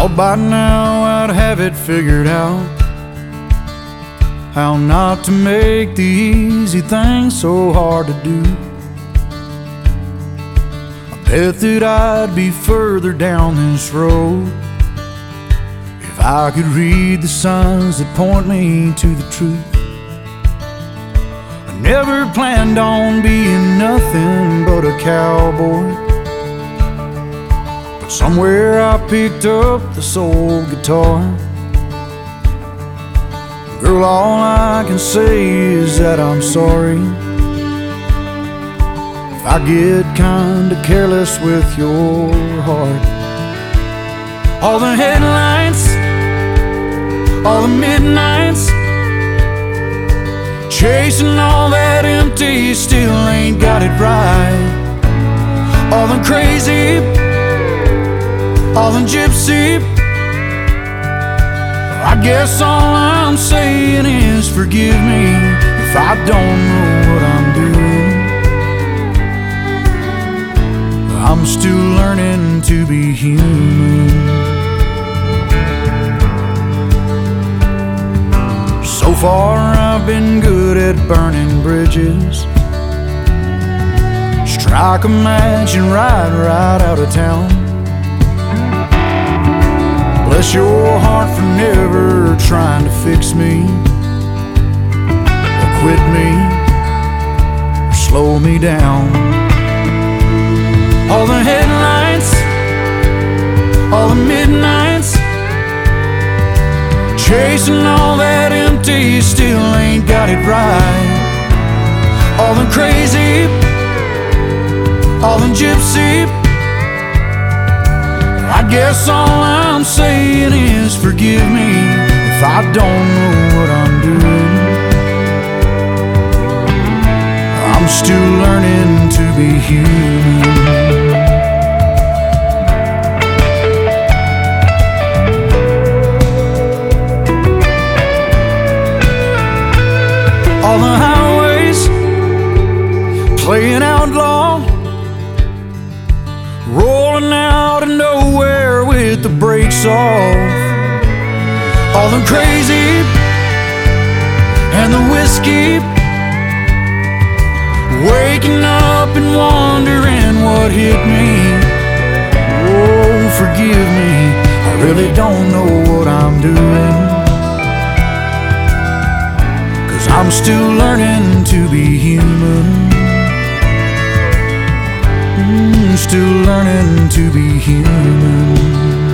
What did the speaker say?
Thought by now I'd have it figured out, how not to make the easy things so hard to do. I bet that I'd be further down this road if I could read the signs that point me to the truth. I never planned on being nothing but a cowboy, but somewhere I picked up this old guitar. Girl, all I can say is that I'm sorry if I get kinda careless with your heart. All the headlights, all the midnights, chasing all that empty, still ain't got it right. All the crazy, all the gypsy, I guess all I'm saying is forgive me if I don't know what I'm doing. I'm still learning to be human. So far I've been good at burning bridges, strike a match and ride right out of town. Bless your heart for never trying to fix me, or quit me, or slow me down. All the headlights, all the midnights, chasing all that empty, still ain't got it right. All the crazy, all the gypsy, I guess all I'm saying is forgive me if I don't know what I'm doing. I'm still learning to be human. All the highways playing outlaw, rolling out of nowhere with the brakes off. All the crazy and the whiskey, waking up and wondering what hit me. Oh, forgive me, I really don't know what I'm doing, 'cause I'm still learning to be human. Still learning to be human.